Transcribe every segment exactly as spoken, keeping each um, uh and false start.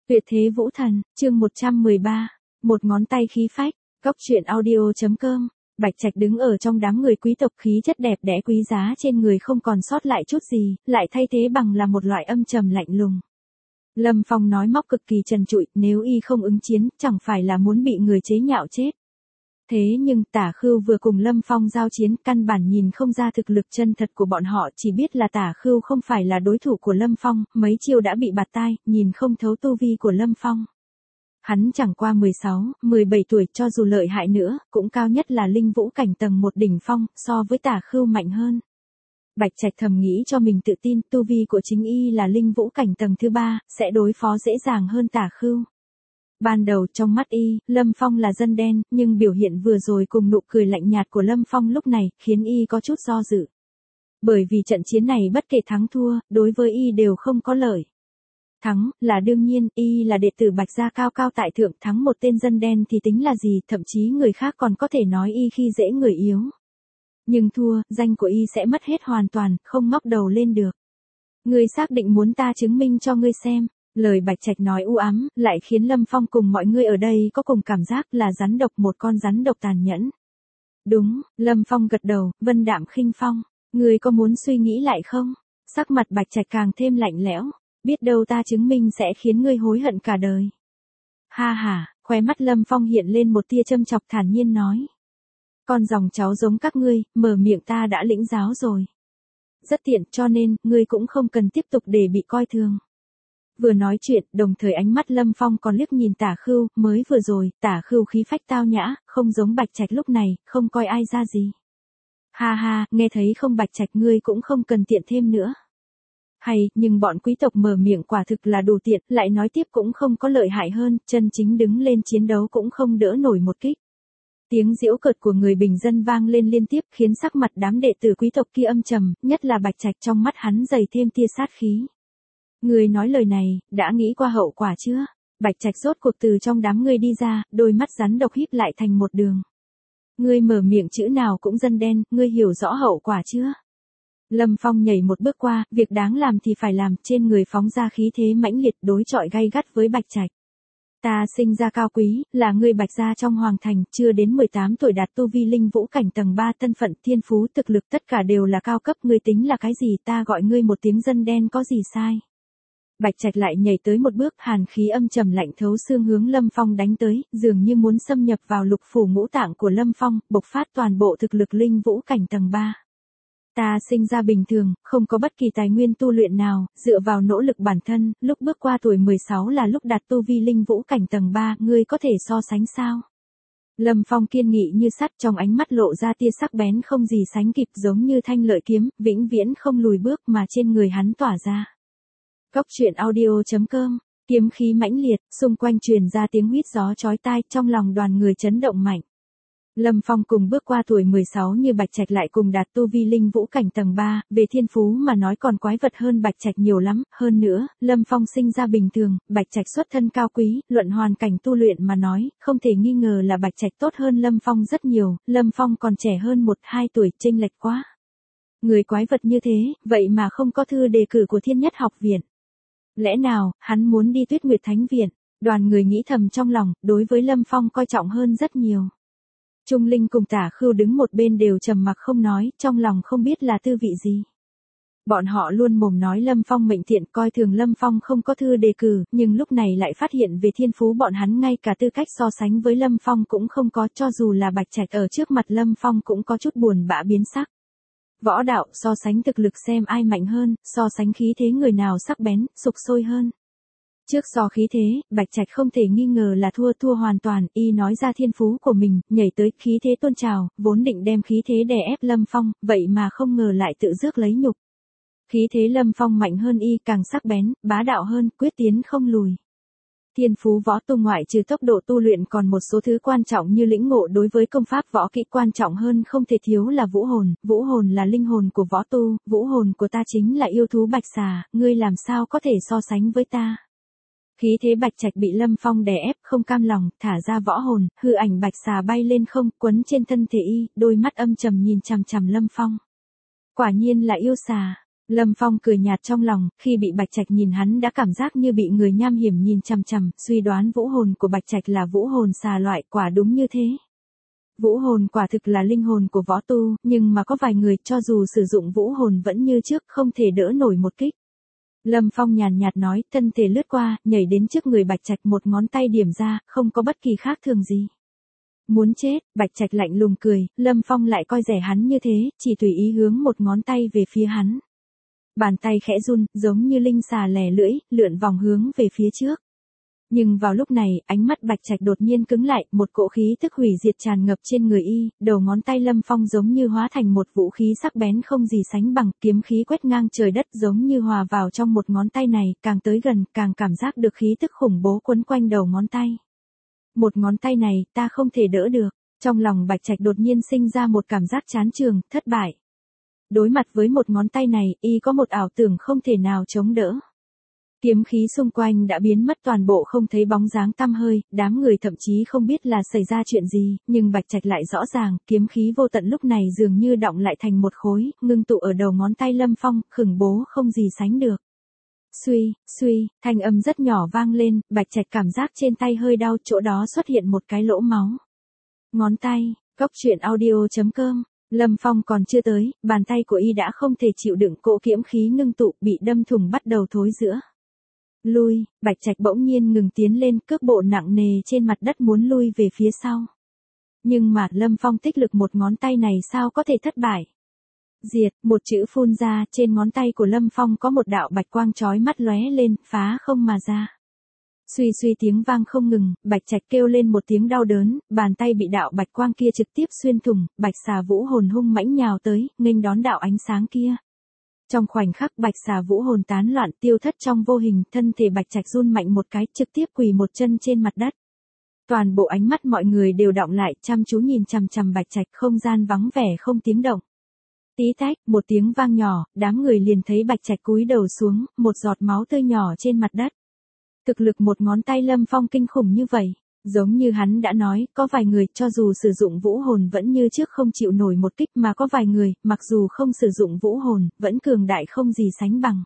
Tuyệt thế vũ thần, chương một trăm mười ba, một ngón tay khí phách, góc truyện audio.com. Bạch Trạch đứng ở trong đám người quý tộc, khí chất đẹp đẽ quý giá trên người không còn sót lại chút gì, lại thay thế bằng là một loại âm trầm lạnh lùng. Lâm Phong nói móc cực kỳ trần trụi, nếu y không ứng chiến, chẳng phải là muốn bị người chế nhạo chết. Thế nhưng Tả Khưu vừa cùng Lâm Phong giao chiến, căn bản nhìn không ra thực lực chân thật của bọn họ, chỉ biết là Tả Khưu không phải là đối thủ của Lâm Phong, mấy chiêu đã bị bạt tai, nhìn không thấu tu vi của Lâm Phong. Hắn chẳng qua mười sáu, mười bảy tuổi, cho dù lợi hại nữa, cũng cao nhất là linh vũ cảnh tầng một đỉnh phong, so với Tả Khưu mạnh hơn. Bạch Trạch thầm nghĩ cho mình tự tin, tu vi của chính y là linh vũ cảnh tầng thứ ba, sẽ đối phó dễ dàng hơn Tả Khưu. Ban đầu trong mắt y, Lâm Phong là dân đen, nhưng biểu hiện vừa rồi cùng nụ cười lạnh nhạt của Lâm Phong lúc này, khiến y có chút do dự. Bởi vì trận chiến này bất kể thắng thua, đối với y đều không có lợi. Thắng, là đương nhiên, y là đệ tử Bạch gia cao cao tại thượng, thắng một tên dân đen thì tính là gì, thậm chí người khác còn có thể nói y khi dễ người yếu. Nhưng thua, danh của y sẽ mất hết hoàn toàn, không ngóc đầu lên được. Ngươi xác định muốn ta chứng minh cho ngươi xem. Lời Bạch Trạch nói u ám, lại khiến Lâm Phong cùng mọi người ở đây có cùng cảm giác là rắn độc, một con rắn độc tàn nhẫn. Đúng, Lâm Phong gật đầu, vân đạm khinh phong. Ngươi có muốn suy nghĩ lại không? Sắc mặt Bạch Trạch càng thêm lạnh lẽo. Biết đâu ta chứng minh sẽ khiến ngươi hối hận cả đời. Ha ha, khóe mắt Lâm Phong hiện lên một tia châm chọc, thản nhiên nói. Con dòng cháu giống các ngươi, mở miệng ta đã lĩnh giáo rồi. Rất tiện, cho nên, ngươi cũng không cần tiếp tục để bị coi thường. Vừa nói chuyện, đồng thời ánh mắt Lâm Phong còn liếc nhìn Tả Khưu, mới vừa rồi, Tả Khưu khí phách tao nhã, không giống Bạch Trạch lúc này, không coi ai ra gì. Ha ha, nghe thấy không Bạch Trạch, ngươi cũng không cần tiện thêm nữa. Hay, nhưng bọn quý tộc mở miệng quả thực là đủ tiện, lại nói tiếp cũng không có lợi hại hơn, chân chính đứng lên chiến đấu cũng không đỡ nổi một kích. Tiếng giễu cợt của người bình dân vang lên liên tiếp, khiến sắc mặt đám đệ tử quý tộc kia âm trầm, nhất là Bạch Trạch, trong mắt hắn dày thêm tia sát khí. Người nói lời này, đã nghĩ qua hậu quả chưa? Bạch Trạch rốt cuộc từ trong đám người đi ra, đôi mắt rắn độc híp lại thành một đường. Ngươi mở miệng chữ nào cũng dân đen, ngươi hiểu rõ hậu quả chưa? Lâm Phong nhảy một bước qua, việc đáng làm thì phải làm, trên người phóng ra khí thế mãnh liệt, đối chọi gay gắt với Bạch Trạch. Ta sinh ra cao quý, là người Bạch gia trong hoàng thành, chưa đến mười tám tuổi đạt tu vi linh vũ cảnh tầng ba, thân phận, thiên phú, thực lực tất cả đều là cao cấp, ngươi tính là cái gì, ta gọi ngươi một tiếng dân đen có gì sai? Bạch Trạch lại nhảy tới một bước, hàn khí âm trầm lạnh thấu xương hướng Lâm Phong đánh tới, dường như muốn xâm nhập vào lục phủ ngũ tạng của Lâm Phong, bộc phát toàn bộ thực lực linh vũ cảnh tầng ba. Ta sinh ra bình thường, không có bất kỳ tài nguyên tu luyện nào, dựa vào nỗ lực bản thân, lúc bước qua tuổi mười sáu là lúc đạt tu vi linh vũ cảnh tầng ba, ngươi có thể so sánh sao? Lâm Phong kiên nghị như sắt, trong ánh mắt lộ ra tia sắc bén không gì sánh kịp, giống như thanh lợi kiếm, vĩnh viễn không lùi bước mà trên người hắn tỏa ra. Góc truyện audio.com, kiếm khí mãnh liệt, xung quanh truyền ra tiếng huýt gió chói tai, trong lòng đoàn người chấn động mạnh. Lâm Phong cùng bước qua tuổi mười sáu như Bạch Trạch lại cùng đạt tu vi linh vũ cảnh tầng ba, về thiên phú mà nói còn quái vật hơn Bạch Trạch nhiều lắm, hơn nữa, Lâm Phong sinh ra bình thường, Bạch Trạch xuất thân cao quý, luận hoàn cảnh tu luyện mà nói, không thể nghi ngờ là Bạch Trạch tốt hơn Lâm Phong rất nhiều, Lâm Phong còn trẻ hơn một hai tuổi, chênh lệch quá. Người quái vật như thế, vậy mà không có thư đề cử của Thiên Nhất học viện. Lẽ nào, hắn muốn đi Tuyết Nguyệt Thánh viện? Đoàn người nghĩ thầm trong lòng, đối với Lâm Phong coi trọng hơn rất nhiều. Trung Linh cùng Tả Khưu đứng một bên đều trầm mặc không nói, trong lòng không biết là tư vị gì. Bọn họ luôn mồm nói Lâm Phong mệnh thiện, coi thường Lâm Phong không có thư đề cử, nhưng lúc này lại phát hiện về thiên phú bọn hắn ngay cả tư cách so sánh với Lâm Phong cũng không có, cho dù là Bạch Trạch ở trước mặt Lâm Phong cũng có chút buồn bã biến sắc. Võ đạo, so sánh thực lực xem ai mạnh hơn, so sánh khí thế người nào sắc bén, sục sôi hơn. Trước so khí thế, Bạch Trạch không thể nghi ngờ là thua thua hoàn toàn, y nói ra thiên phú của mình, nhảy tới, khí thế tôn trào, vốn định đem khí thế đè ép Lâm Phong, vậy mà không ngờ lại tự rước lấy nhục. Khí thế Lâm Phong mạnh hơn y, càng sắc bén, bá đạo hơn, quyết tiến không lùi. Thiên phú võ tu ngoại trừ tốc độ tu luyện còn một số thứ quan trọng như lĩnh ngộ đối với công pháp võ kỹ, quan trọng hơn không thể thiếu là vũ hồn, vũ hồn là linh hồn của võ tu, vũ hồn của ta chính là yêu thú bạch xà, ngươi làm sao có thể so sánh với ta. Khí thế Bạch Trạch bị Lâm Phong đè ép, không cam lòng, thả ra võ hồn, hư ảnh bạch xà bay lên không, quấn trên thân thể y, đôi mắt âm trầm nhìn chằm chằm Lâm Phong. Quả nhiên là yêu xà. Lâm Phong cười nhạt trong lòng, khi bị Bạch Trạch nhìn hắn đã cảm giác như bị người nham hiểm nhìn chằm chằm, suy đoán vũ hồn của Bạch Trạch là vũ hồn xà loại, quả đúng như thế. Vũ hồn quả thực là linh hồn của võ tu, nhưng mà có vài người cho dù sử dụng vũ hồn vẫn như trước không thể đỡ nổi một kích. Lâm Phong nhàn nhạt nói, thân thể lướt qua, nhảy đến trước người Bạch Trạch, một ngón tay điểm ra, không có bất kỳ khác thường gì. Muốn chết, Bạch Trạch lạnh lùng cười, Lâm Phong lại coi rẻ hắn như thế, chỉ tùy ý hướng một ngón tay về phía hắn. Bàn tay khẽ run, giống như linh xà lè lưỡi, lượn vòng hướng về phía trước. Nhưng vào lúc này, ánh mắt Bạch Trạch đột nhiên cứng lại, một cỗ khí tức hủy diệt tràn ngập trên người y, đầu ngón tay Lâm Phong giống như hóa thành một vũ khí sắc bén không gì sánh bằng, kiếm khí quét ngang trời đất giống như hòa vào trong một ngón tay này, càng tới gần, càng cảm giác được khí tức khủng bố quấn quanh đầu ngón tay. Một ngón tay này, ta không thể đỡ được. Trong lòng Bạch Trạch đột nhiên sinh ra một cảm giác chán chường, thất bại. Đối mặt với một ngón tay này, y có một ảo tưởng không thể nào chống đỡ. Kiếm khí xung quanh đã biến mất toàn bộ, không thấy bóng dáng tăm hơi, đám người thậm chí không biết là xảy ra chuyện gì, nhưng Bạch Trạch lại rõ ràng, kiếm khí vô tận lúc này dường như đọng lại thành một khối, ngưng tụ ở đầu ngón tay Lâm Phong, khủng bố không gì sánh được. Suy, suy, thanh âm rất nhỏ vang lên, Bạch Trạch cảm giác trên tay hơi đau, chỗ đó xuất hiện một cái lỗ máu. Ngón tay, Cốc Truyện Audio chấm com. Lâm Phong còn chưa tới, bàn tay của y đã không thể chịu đựng cỗ kiếm khí ngưng tụ, bị đâm thủng bắt đầu thối rữa. Lui, Bạch Trạch bỗng nhiên ngừng tiến lên, cước bộ nặng nề trên mặt đất muốn lui về phía sau. Nhưng mà Lâm Phong tích lực một ngón tay này sao có thể thất bại. Diệt, một chữ phun ra, trên ngón tay của Lâm Phong có một đạo bạch quang chói mắt lóe lên, phá không mà ra. Suy suy tiếng vang không ngừng, Bạch Trạch kêu lên một tiếng đau đớn, bàn tay bị đạo bạch quang kia trực tiếp xuyên thủng, bạch xà vũ hồn hung mãnh nhào tới, nghênh đón đạo ánh sáng kia. Trong khoảnh khắc bạch xà vũ hồn tán loạn tiêu thất trong vô hình, thân thể Bạch Trạch run mạnh một cái, trực tiếp quỳ một chân trên mặt đất. Toàn bộ ánh mắt mọi người đều đọng lại, chăm chú nhìn chằm chằm Bạch Trạch, không gian vắng vẻ không tiếng động. Tí tách, một tiếng vang nhỏ, đám người liền thấy Bạch Trạch cúi đầu xuống, một giọt máu tươi nhỏ trên mặt đất. Thực lực một ngón tay Lâm Phong kinh khủng như vậy, giống như hắn đã nói, có vài người cho dù sử dụng vũ hồn vẫn như trước không chịu nổi một kích, mà có vài người, mặc dù không sử dụng vũ hồn, vẫn cường đại không gì sánh bằng.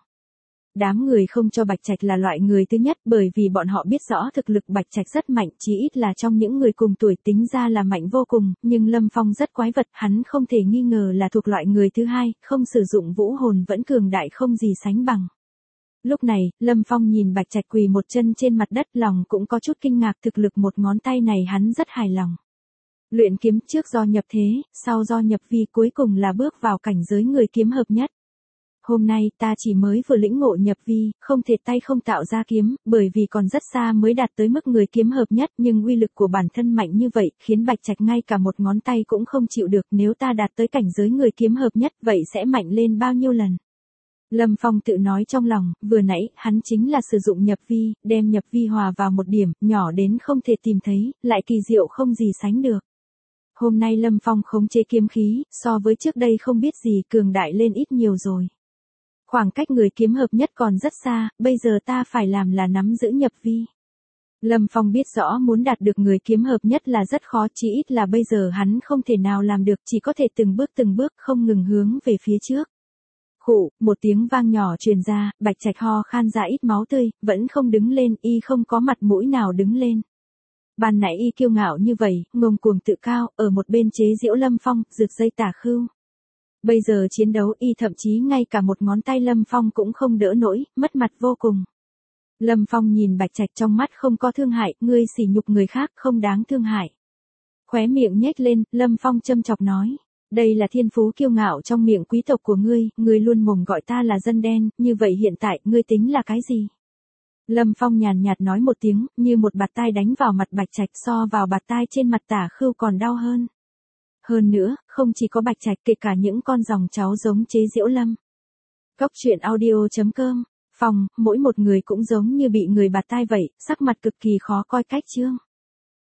Đám người không cho Bạch Trạch là loại người thứ nhất, bởi vì bọn họ biết rõ thực lực Bạch Trạch rất mạnh, chí ít là trong những người cùng tuổi tính ra là mạnh vô cùng, nhưng Lâm Phong rất quái vật, hắn không thể nghi ngờ là thuộc loại người thứ hai, không sử dụng vũ hồn vẫn cường đại không gì sánh bằng. Lúc này, Lâm Phong nhìn Bạch Trạch quỳ một chân trên mặt đất, lòng cũng có chút kinh ngạc, thực lực một ngón tay này hắn rất hài lòng. Luyện kiếm trước do nhập thế, sau do nhập vi, cuối cùng là bước vào cảnh giới người kiếm hợp nhất. Hôm nay ta chỉ mới vừa lĩnh ngộ nhập vi, không thể tay không tạo ra kiếm, bởi vì còn rất xa mới đạt tới mức người kiếm hợp nhất, nhưng uy lực của bản thân mạnh như vậy, khiến Bạch Trạch ngay cả một ngón tay cũng không chịu được, nếu ta đạt tới cảnh giới người kiếm hợp nhất, vậy sẽ mạnh lên bao nhiêu lần. Lâm Phong tự nói trong lòng, vừa nãy, hắn chính là sử dụng nhập vi, đem nhập vi hòa vào một điểm, nhỏ đến không thể tìm thấy, lại kỳ diệu không gì sánh được. Hôm nay Lâm Phong khống chế kiếm khí, so với trước đây không biết gì, cường đại lên ít nhiều rồi. Khoảng cách người kiếm hợp nhất còn rất xa, bây giờ ta phải làm là nắm giữ nhập vi. Lâm Phong biết rõ muốn đạt được người kiếm hợp nhất là rất khó, chỉ ít là bây giờ hắn không thể nào làm được, chỉ có thể từng bước từng bước không ngừng hướng về phía trước. Khụ, một tiếng vang nhỏ truyền ra, Bạch Trạch ho khan ra ít máu tươi, vẫn không đứng lên, y không có mặt mũi nào đứng lên. Ban nãy y kiêu ngạo như vậy, ngông cuồng tự cao, ở một bên chế giễu Lâm Phong, rực dây tà khưu. Bây giờ chiến đấu y thậm chí ngay cả một ngón tay Lâm Phong cũng không đỡ nổi, mất mặt vô cùng. Lâm Phong nhìn Bạch Trạch trong mắt không có thương hại, ngươi sỉ nhục người khác không đáng thương hại. Khóe miệng nhếch lên, Lâm Phong châm chọc nói. Đây là thiên phú kiêu ngạo trong miệng quý tộc của ngươi, ngươi luôn mồm gọi ta là dân đen, như vậy hiện tại, ngươi tính là cái gì? Lâm Phong nhàn nhạt nói một tiếng, như một bạt tai đánh vào mặt Bạch Trạch, so vào bạt tai trên mặt Tả Khưu còn đau hơn. Hơn nữa, không chỉ có Bạch Trạch, kể cả những con dòng cháu giống chế giễu Lâm. Cốc Truyện Audio chấm com, phòng, mỗi một người cũng giống như bị người bạt tai vậy, sắc mặt cực kỳ khó coi cách chương.